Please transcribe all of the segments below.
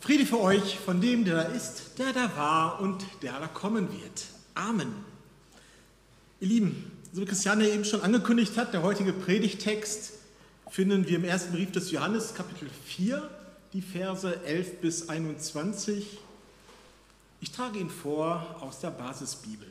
Friede für euch von dem, der da ist, der da war und der da kommen wird. Amen. Ihr Lieben, so wie Christiane eben schon angekündigt hat, der heutige Predigttext finden wir im ersten Brief des Johannes, Kapitel 4, die Verse 11 bis 21. Ich trage ihn vor aus der Basisbibel.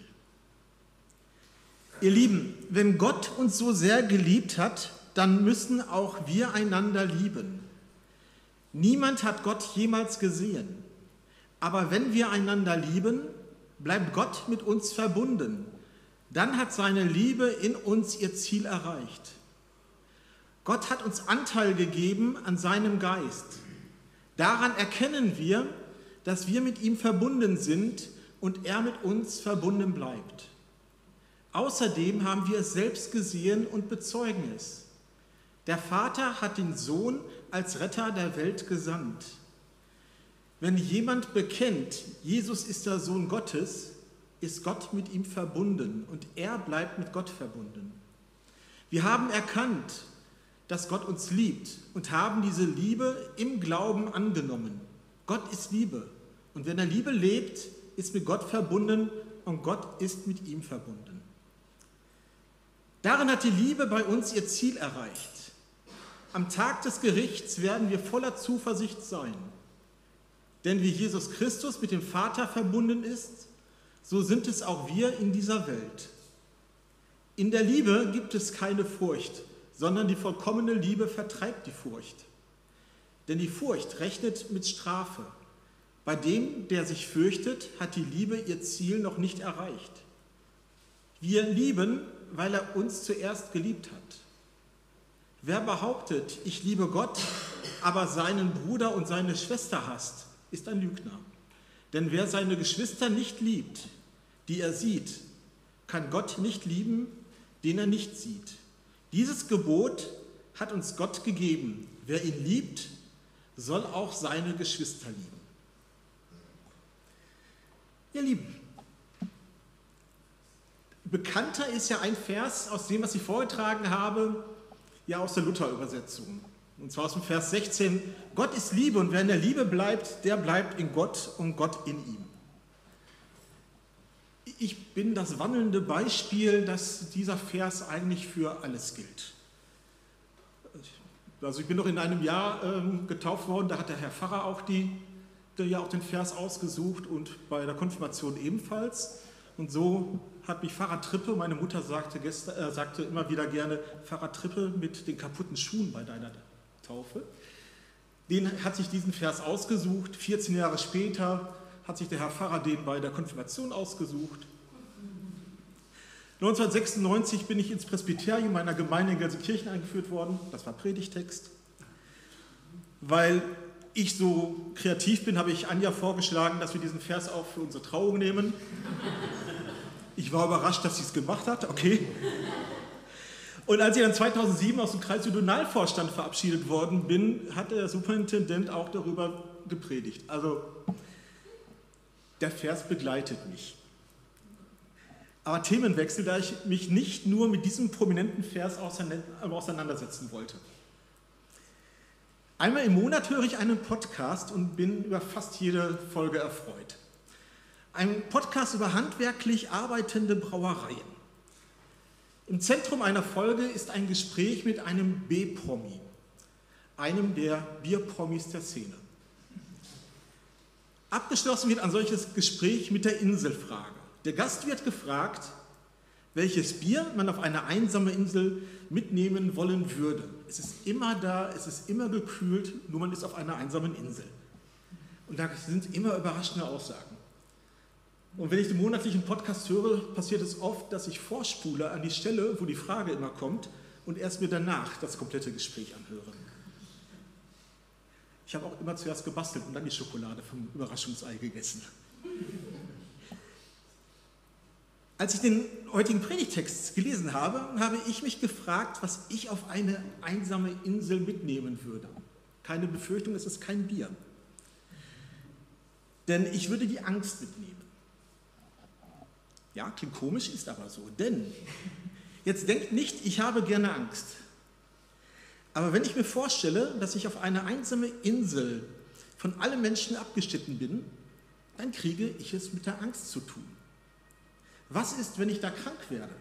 Ihr Lieben, wenn Gott uns so sehr geliebt hat, dann müssen auch wir einander lieben. Niemand hat Gott jemals gesehen. Aber wenn wir einander lieben, bleibt Gott mit uns verbunden. Dann hat seine Liebe in uns ihr Ziel erreicht. Gott hat uns Anteil gegeben an seinem Geist. Daran erkennen wir, dass wir mit ihm verbunden sind und er mit uns verbunden bleibt. Außerdem haben wir es selbst gesehen und bezeugen es. Der Vater hat den Sohn als Retter der Welt gesandt. Wenn jemand bekennt, Jesus ist der Sohn Gottes, ist Gott mit ihm verbunden und er bleibt mit Gott verbunden. Wir haben erkannt, dass Gott uns liebt und haben diese Liebe im Glauben angenommen. Gott ist Liebe und wenn er Liebe lebt, ist mit Gott verbunden und Gott ist mit ihm verbunden. Darin hat die Liebe bei uns ihr Ziel erreicht. Am Tag des Gerichts werden wir voller Zuversicht sein. Denn wie Jesus Christus mit dem Vater verbunden ist, so sind es auch wir in dieser Welt. In der Liebe gibt es keine Furcht, sondern die vollkommene Liebe vertreibt die Furcht. Denn die Furcht rechnet mit Strafe. Bei dem, der sich fürchtet, hat die Liebe ihr Ziel noch nicht erreicht. Wir lieben, weil er uns zuerst geliebt hat. Wer behauptet, ich liebe Gott, aber seinen Bruder und seine Schwester hasst, ist ein Lügner. Denn wer seine Geschwister nicht liebt, die er sieht, kann Gott nicht lieben, den er nicht sieht. Dieses Gebot hat uns Gott gegeben. Wer ihn liebt, soll auch seine Geschwister lieben. Ihr Lieben, bekannter ist ja ein Vers aus dem, was ich vorgetragen habe, ja aus der Luther-Übersetzung. Und zwar aus dem Vers 16. Gott ist Liebe und wer in der Liebe bleibt, der bleibt in Gott und Gott in ihm. Ich bin das wandelnde Beispiel, dass dieser Vers eigentlich für alles gilt. Also ich bin noch in einem Jahr getauft worden, da hat der Herr Pfarrer auch den Vers ausgesucht und bei der Konfirmation ebenfalls. Und so hat mich Pfarrer Trippe, meine Mutter sagte immer wieder gerne, Pfarrer Trippe mit den kaputten Schuhen bei deiner Taufe. Hat sich diesen Vers ausgesucht. 14 Jahre später hat sich der Herr Pfarrer den bei der Konfirmation ausgesucht. 1996 bin ich ins Presbyterium meiner Gemeinde in Gelsenkirchen eingeführt worden. Das war Predigtext. Weil ich so kreativ bin, habe ich Anja vorgeschlagen, dass wir diesen Vers auch für unsere Trauung nehmen. Ich war überrascht, dass sie es gemacht hat, okay. Und als ich dann 2007 aus dem Kreissynodalvorstand verabschiedet worden bin, hat der Superintendent auch darüber gepredigt. Also der Vers begleitet mich. Aber Themenwechsel, da ich mich nicht nur mit diesem prominenten Vers auseinandersetzen wollte. Einmal im Monat höre ich einen Podcast und bin über fast jede Folge erfreut. Ein Podcast über handwerklich arbeitende Brauereien. Im Zentrum einer Folge ist ein Gespräch mit einem B-Promi, einem der Bierpromis der Szene. Abgeschlossen wird ein solches Gespräch mit der Inselfrage. Der Gast wird gefragt, welches Bier man auf eine einsame Insel mitnehmen wollen würde. Es ist immer da, es ist immer gekühlt, nur man ist auf einer einsamen Insel. Und da sind immer überraschende Aussagen. Und wenn ich den monatlichen Podcast höre, passiert es oft, dass ich vorspule an die Stelle, wo die Frage immer kommt und erst mir danach das komplette Gespräch anhöre. Ich habe auch immer zuerst gebastelt und dann die Schokolade vom Überraschungsei gegessen. Als ich den heutigen Predigtext gelesen habe, habe ich mich gefragt, was ich auf eine einsame Insel mitnehmen würde. Keine Befürchtung, es ist kein Bier. Denn ich würde die Angst mitnehmen. Ja, klingt komisch, ist aber so. Denn, jetzt denkt nicht, ich habe gerne Angst. Aber wenn ich mir vorstelle, dass ich auf eine einsame Insel von allen Menschen abgeschnitten bin, dann kriege ich es mit der Angst zu tun. Was ist, wenn ich da krank werde?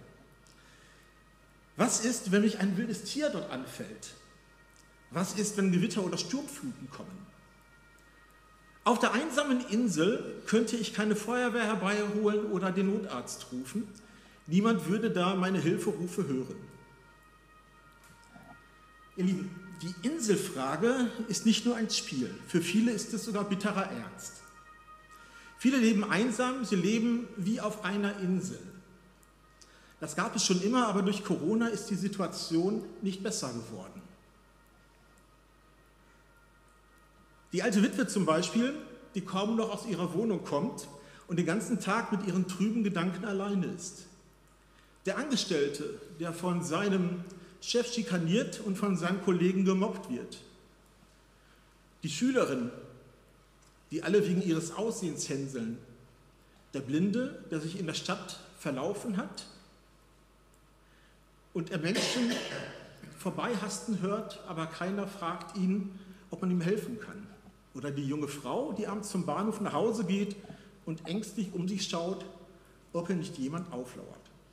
Was ist, wenn mich ein wildes Tier dort anfällt? Was ist, wenn Gewitter oder Sturmfluten kommen? Auf der einsamen Insel könnte ich keine Feuerwehr herbeiholen oder den Notarzt rufen. Niemand würde da meine Hilferufe hören. Ihr Lieben, die Inselfrage ist nicht nur ein Spiel. Für viele ist es sogar bitterer Ernst. Viele leben einsam, sie leben wie auf einer Insel. Das gab es schon immer, aber durch Corona ist die Situation nicht besser geworden. Die alte Witwe zum Beispiel, die kaum noch aus ihrer Wohnung kommt und den ganzen Tag mit ihren trüben Gedanken alleine ist. Der Angestellte, der von seinem Chef schikaniert und von seinen Kollegen gemobbt wird. Die Schülerin, die alle wegen ihres Aussehens hänseln. Der Blinde, der sich in der Stadt verlaufen hat und er Menschen vorbeihasten hört, aber keiner fragt ihn, ob man ihm helfen kann. Oder die junge Frau, die abends zum Bahnhof nach Hause geht und ängstlich um sich schaut, ob ihr nicht jemand auflauert.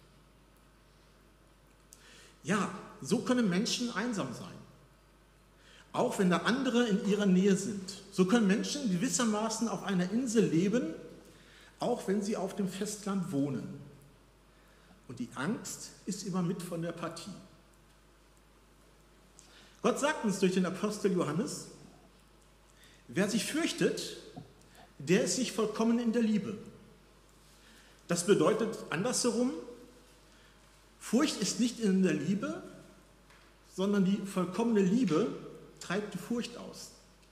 Ja, so können Menschen einsam sein, auch wenn da andere in ihrer Nähe sind. So können Menschen gewissermaßen auf einer Insel leben, auch wenn sie auf dem Festland wohnen. Und die Angst ist immer mit von der Partie. Gott sagt uns durch den Apostel Johannes, wer sich fürchtet, der ist nicht vollkommen in der Liebe. Das bedeutet andersherum, Furcht ist nicht in der Liebe, sondern die vollkommene Liebe treibt die Furcht aus.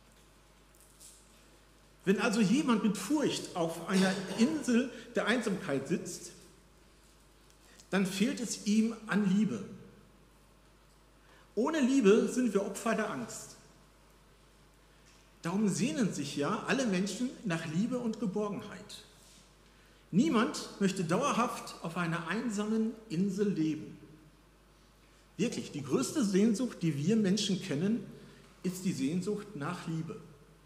Wenn also jemand mit Furcht auf einer Insel der Einsamkeit sitzt, dann fehlt es ihm an Liebe. Ohne Liebe sind wir Opfer der Angst. Darum sehnen sich ja alle Menschen nach Liebe und Geborgenheit. Niemand möchte dauerhaft auf einer einsamen Insel leben. Wirklich, die größte Sehnsucht, die wir Menschen kennen, ist die Sehnsucht nach Liebe.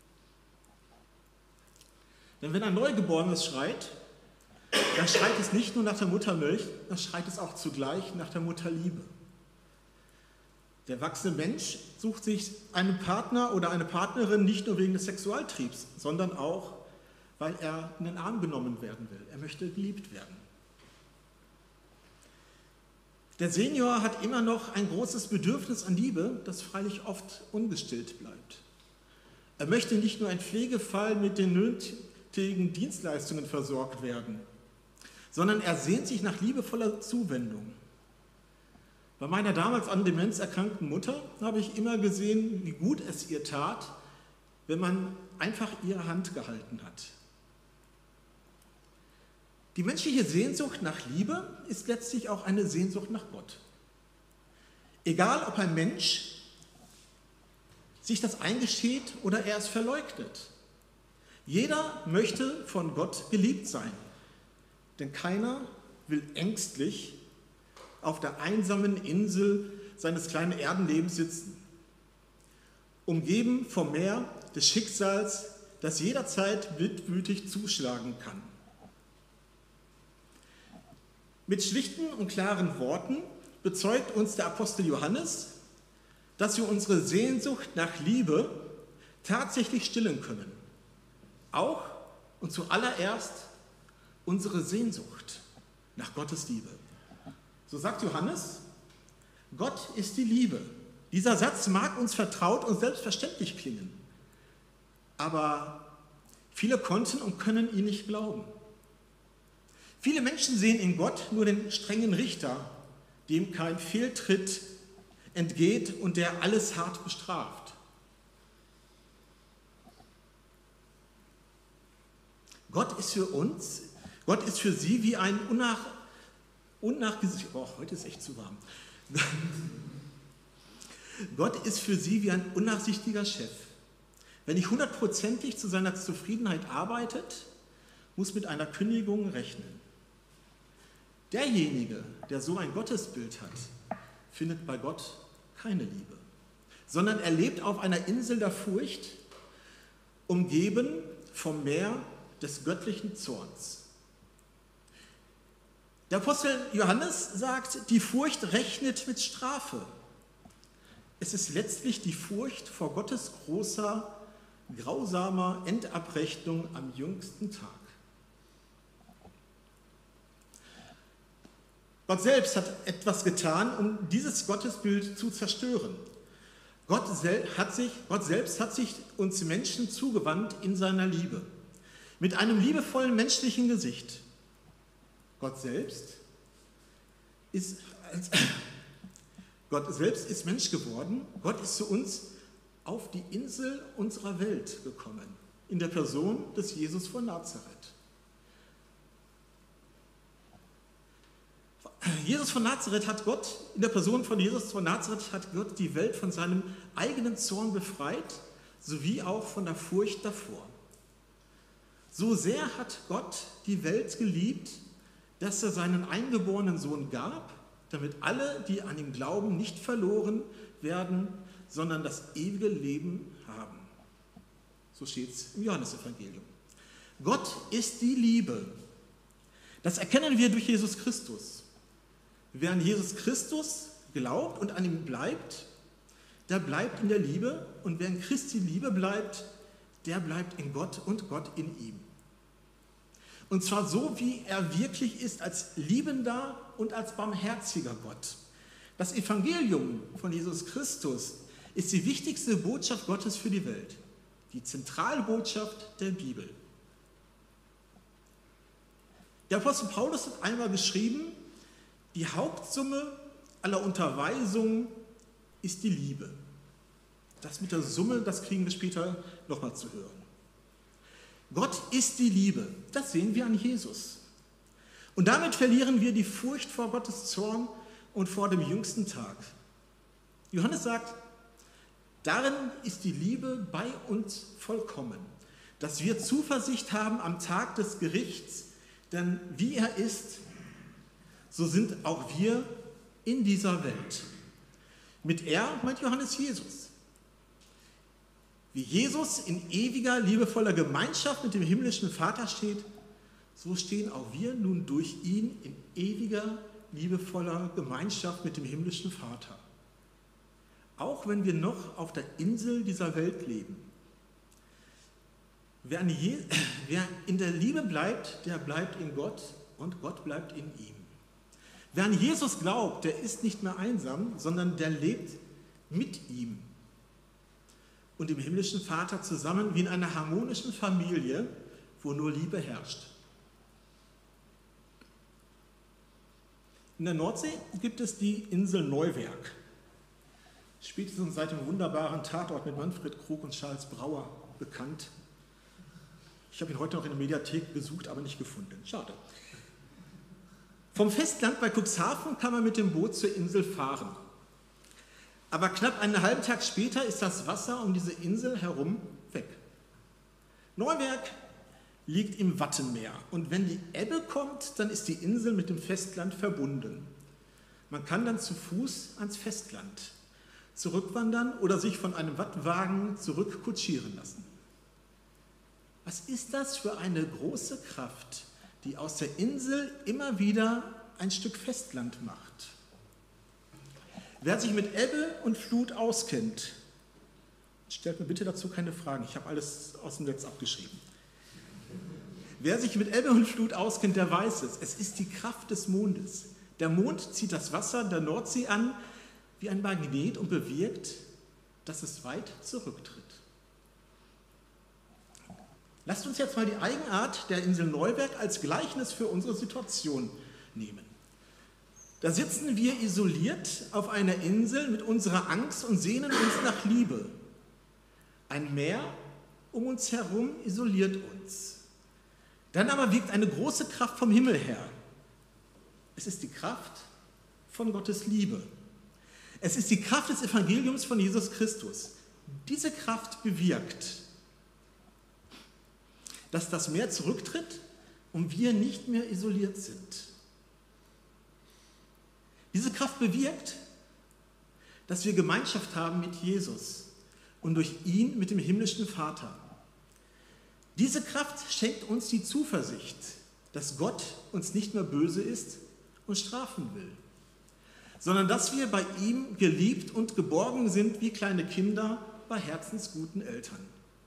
Denn wenn ein Neugeborenes schreit, dann schreit es nicht nur nach der Muttermilch, dann schreit es auch zugleich nach der Mutterliebe. Der erwachsene Mensch sucht sich einen Partner oder eine Partnerin nicht nur wegen des Sexualtriebs, sondern auch, weil er in den Arm genommen werden will. Er möchte geliebt werden. Der Senior hat immer noch ein großes Bedürfnis an Liebe, das freilich oft ungestillt bleibt. Er möchte nicht nur ein Pflegefall mit den nötigen Dienstleistungen versorgt werden, sondern er sehnt sich nach liebevoller Zuwendung. Bei meiner damals an Demenz erkrankten Mutter habe ich immer gesehen, wie gut es ihr tat, wenn man einfach ihre Hand gehalten hat. Die menschliche Sehnsucht nach Liebe ist letztlich auch eine Sehnsucht nach Gott. Egal, ob ein Mensch sich das eingesteht oder er es verleugnet. Jeder möchte von Gott geliebt sein, denn keiner will ängstlich auf der einsamen Insel seines kleinen Erdenlebens sitzen, umgeben vom Meer des Schicksals, das jederzeit wildwütig zuschlagen kann. Mit schlichten und klaren Worten bezeugt uns der Apostel Johannes, dass wir unsere Sehnsucht nach Liebe tatsächlich stillen können. Auch und zuallererst unsere Sehnsucht nach Gottes Liebe. So sagt Johannes, Gott ist die Liebe. Dieser Satz mag uns vertraut und selbstverständlich klingen, aber viele konnten und können ihn nicht glauben. Viele Menschen sehen in Gott nur den strengen Richter, dem kein Fehltritt entgeht und der alles hart bestraft. Gott ist für uns, Gott ist für sie wie ein heute ist echt zu warm. Gott ist für sie wie ein unnachsichtiger Chef. Wenn nicht hundertprozentig zu seiner Zufriedenheit arbeitet, muss mit einer Kündigung rechnen. Derjenige, der so ein Gottesbild hat, findet bei Gott keine Liebe, sondern er lebt auf einer Insel der Furcht umgeben vom Meer des göttlichen Zorns. Der Apostel Johannes sagt, die Furcht rechnet mit Strafe. Es ist letztlich die Furcht vor Gottes großer, grausamer Endabrechnung am jüngsten Tag. Gott selbst hat etwas getan, um dieses Gottesbild zu zerstören. Gott selbst hat sich uns Menschen zugewandt in seiner Liebe, mit einem liebevollen menschlichen Gesicht. Gott selbst ist Mensch geworden. Gott ist zu uns auf die Insel unserer Welt gekommen, in der Person des Jesus von Nazareth. In der Person von Jesus von Nazareth hat Gott die Welt von seinem eigenen Zorn befreit, sowie auch von der Furcht davor. So sehr hat Gott die Welt geliebt, dass er seinen eingeborenen Sohn gab, damit alle, die an ihn glauben, nicht verloren werden, sondern das ewige Leben haben. So steht es im Johannesevangelium. Gott ist die Liebe. Das erkennen wir durch Jesus Christus. Wer an Jesus Christus glaubt und an ihm bleibt, der bleibt in der Liebe, und wer in Christi Liebe bleibt, der bleibt in Gott und Gott in ihm. Und zwar so, wie er wirklich ist, als liebender und als barmherziger Gott. Das Evangelium von Jesus Christus ist die wichtigste Botschaft Gottes für die Welt, die Zentralbotschaft der Bibel. Der Apostel Paulus hat einmal geschrieben, die Hauptsumme aller Unterweisung ist die Liebe. Das mit der Summe, das kriegen wir später nochmal zu hören. Gott ist die Liebe, das sehen wir an Jesus. Und damit verlieren wir die Furcht vor Gottes Zorn und vor dem jüngsten Tag. Johannes sagt, darin ist die Liebe bei uns vollkommen, dass wir Zuversicht haben am Tag des Gerichts, denn wie er ist, so sind auch wir in dieser Welt. Mit er meint Johannes Jesus. Wie Jesus in ewiger, liebevoller Gemeinschaft mit dem himmlischen Vater steht, so stehen auch wir nun durch ihn in ewiger, liebevoller Gemeinschaft mit dem himmlischen Vater. Auch wenn wir noch auf der Insel dieser Welt leben. Wer in der Liebe bleibt, der bleibt in Gott und Gott bleibt in ihm. Wer an Jesus glaubt, der ist nicht mehr einsam, sondern der lebt mit ihm und dem himmlischen Vater zusammen wie in einer harmonischen Familie, wo nur Liebe herrscht. In der Nordsee gibt es die Insel Neuwerk. Spätestens seit dem wunderbaren Tatort mit Manfred Krug und Charles Brauer bekannt. Ich habe ihn heute noch in der Mediathek gesucht, aber nicht gefunden. Schade. Vom Festland bei Cuxhaven kann man mit dem Boot zur Insel fahren. Aber knapp einen halben Tag später ist das Wasser um diese Insel herum weg. Neuwerk liegt im Wattenmeer und wenn die Ebbe kommt, dann ist die Insel mit dem Festland verbunden. Man kann dann zu Fuß ans Festland zurückwandern oder sich von einem Wattwagen zurückkutschieren lassen. Was ist das für eine große Kraft, die aus der Insel immer wieder ein Stück Festland macht? Wer sich mit Ebbe und Flut auskennt, stellt mir bitte dazu keine Fragen, ich habe alles aus dem Netz abgeschrieben. Wer sich mit Ebbe und Flut auskennt, der weiß es. Es ist die Kraft des Mondes. Der Mond zieht das Wasser der Nordsee an wie ein Magnet und bewirkt, dass es weit zurücktritt. Lasst uns jetzt mal die Eigenart der Insel Neuwerk als Gleichnis für unsere Situation nehmen. Da sitzen wir isoliert auf einer Insel mit unserer Angst und sehnen uns nach Liebe. Ein Meer um uns herum isoliert uns. Dann aber wirkt eine große Kraft vom Himmel her. Es ist die Kraft von Gottes Liebe. Es ist die Kraft des Evangeliums von Jesus Christus. Diese Kraft bewirkt, dass das Meer zurücktritt und wir nicht mehr isoliert sind. Diese Kraft bewirkt, dass wir Gemeinschaft haben mit Jesus und durch ihn mit dem himmlischen Vater. Diese Kraft schenkt uns die Zuversicht, dass Gott uns nicht mehr böse ist und strafen will, sondern dass wir bei ihm geliebt und geborgen sind wie kleine Kinder bei herzensguten Eltern.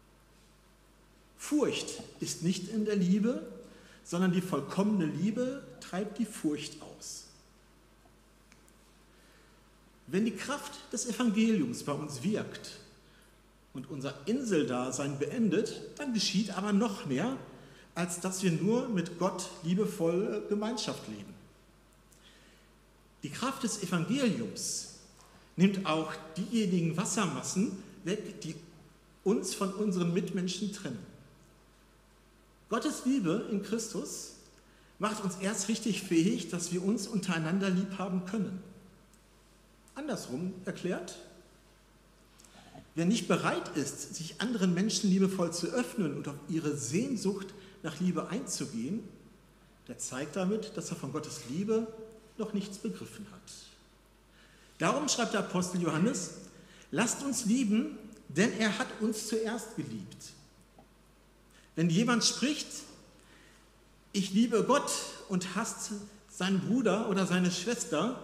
Furcht ist nicht in der Liebe, sondern die vollkommene Liebe treibt die Furcht aus. Wenn die Kraft des Evangeliums bei uns wirkt und unser Inseldasein beendet, dann geschieht aber noch mehr, als dass wir nur mit Gott liebevoll Gemeinschaft leben. Die Kraft des Evangeliums nimmt auch diejenigen Wassermassen weg, die uns von unseren Mitmenschen trennen. Gottes Liebe in Christus macht uns erst richtig fähig, dass wir uns untereinander lieb haben können. Andersrum erklärt, wer nicht bereit ist, sich anderen Menschen liebevoll zu öffnen und auf ihre Sehnsucht nach Liebe einzugehen, der zeigt damit, dass er von Gottes Liebe noch nichts begriffen hat. Darum schreibt der Apostel Johannes, lasst uns lieben, denn er hat uns zuerst geliebt. Wenn jemand spricht, ich liebe Gott und hasst seinen Bruder oder seine Schwester,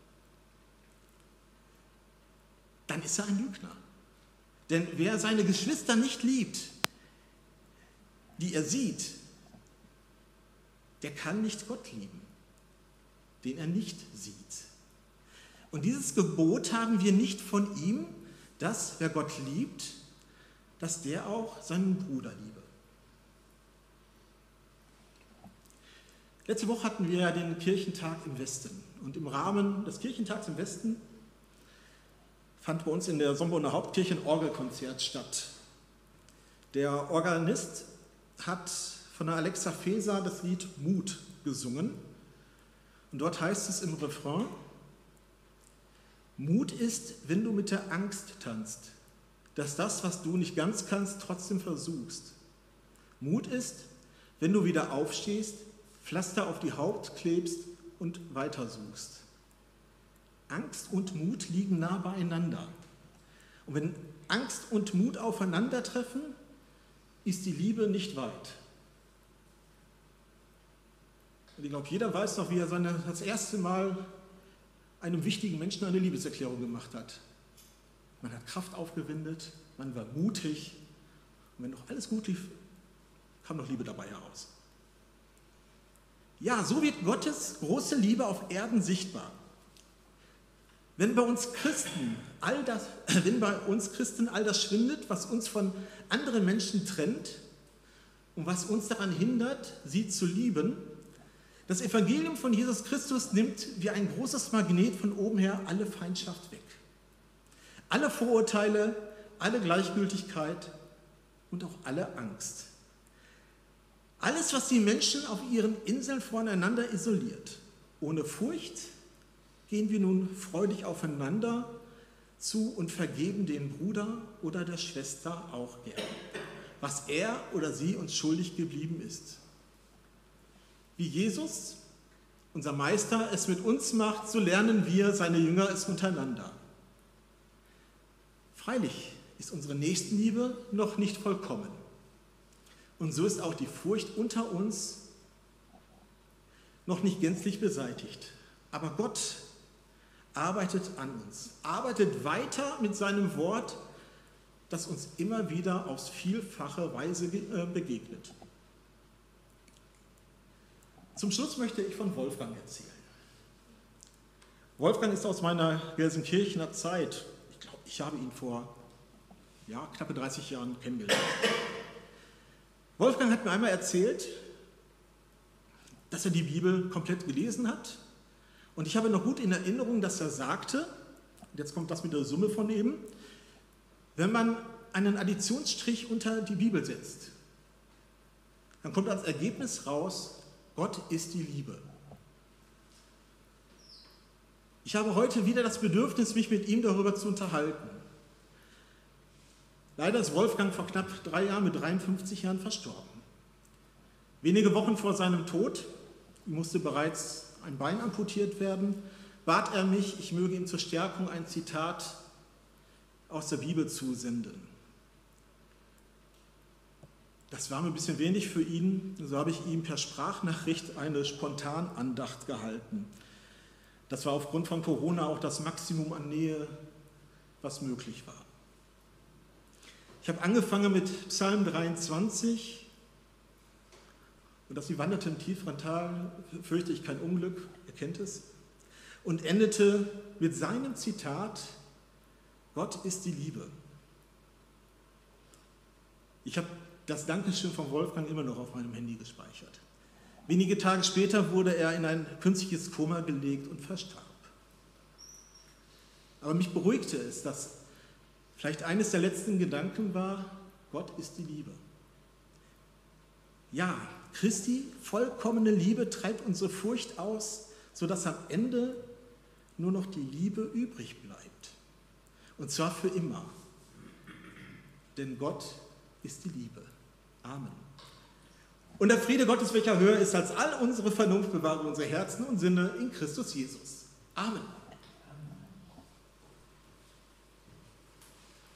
dann ist er ein Lügner. Denn wer seine Geschwister nicht liebt, die er sieht, der kann nicht Gott lieben, den er nicht sieht. Und dieses Gebot haben wir nicht von ihm, dass wer Gott liebt, dass der auch seinen Bruder liebe. Letzte Woche hatten wir ja den Kirchentag im Westen. Und im Rahmen des Kirchentags im Westen fand bei uns in der Somborner Hauptkirche ein Orgelkonzert statt. Der Organist hat von der Alexa Feser das Lied Mut gesungen. Und dort heißt es im Refrain, Mut ist, wenn du mit der Angst tanzt, dass das, was du nicht ganz kannst, trotzdem versuchst. Mut ist, wenn du wieder aufstehst, Pflaster auf die Haut klebst und weitersuchst. Angst und Mut liegen nah beieinander. Und wenn Angst und Mut aufeinandertreffen, ist die Liebe nicht weit. Und ich glaube, jeder weiß noch, wie er das erste Mal einem wichtigen Menschen eine Liebeserklärung gemacht hat. Man hat Kraft aufgewendet, man war mutig und wenn noch alles gut lief, kam noch Liebe dabei heraus. Ja, so wird Gottes große Liebe auf Erden sichtbar. Wenn bei uns Christen all das schwindet, was uns von anderen Menschen trennt und was uns daran hindert, sie zu lieben, das Evangelium von Jesus Christus nimmt wie ein großes Magnet von oben her alle Feindschaft weg. Alle Vorurteile, alle Gleichgültigkeit und auch alle Angst. Alles, was die Menschen auf ihren Inseln voneinander isoliert. Ohne Furcht gehen wir nun freudig aufeinander zu und vergeben dem Bruder oder der Schwester auch gern, was er oder sie uns schuldig geblieben ist. Wie Jesus, unser Meister, es mit uns macht, so lernen wir, seine Jünger, es untereinander. Freilich ist unsere Nächstenliebe noch nicht vollkommen. Und so ist auch die Furcht unter uns noch nicht gänzlich beseitigt. Aber Gott arbeitet an uns, arbeitet weiter mit seinem Wort, das uns immer wieder auf vielfache Weise begegnet. Zum Schluss möchte ich von Wolfgang erzählen. Wolfgang ist aus meiner Gelsenkirchener Zeit. Ich glaube, ich habe ihn vor knappe 30 Jahren kennengelernt. Wolfgang hat mir einmal erzählt, dass er die Bibel komplett gelesen hat. Und ich habe noch gut in Erinnerung, dass er sagte, jetzt kommt das mit der Summe von eben, wenn man einen Additionsstrich unter die Bibel setzt, dann kommt als Ergebnis raus, Gott ist die Liebe. Ich habe heute wieder das Bedürfnis, mich mit ihm darüber zu unterhalten. Leider ist Wolfgang vor knapp 3 Jahren mit 53 Jahren verstorben. Wenige Wochen vor seinem Tod, ihm musste bereits ein Bein amputiert werden, bat er mich, ich möge ihm zur Stärkung ein Zitat aus der Bibel zusenden. Das war mir ein bisschen wenig für ihn. So habe ich ihm per Sprachnachricht eine Spontanandacht gehalten. Das war aufgrund von Corona auch das Maximum an Nähe, was möglich war. Ich habe angefangen mit Psalm 23. Und dass sie wanderte im tieferen Tal, fürchte ich kein Unglück, ihr kennt es. Und endete mit seinem Zitat, Gott ist die Liebe. Ich habe das Dankeschön von Wolfgang immer noch auf meinem Handy gespeichert. Wenige Tage später wurde er in ein künstliches Koma gelegt und verstarb. Aber mich beruhigte es, dass vielleicht eines der letzten Gedanken war, Gott ist die Liebe. Ja, Christi vollkommene Liebe treibt unsere Furcht aus, sodass am Ende nur noch die Liebe übrig bleibt. Und zwar für immer. Denn Gott ist die Liebe. Amen. Und der Friede Gottes, welcher höher ist als all unsere Vernunft, bewahre unsere Herzen und Sinne in Christus Jesus. Amen.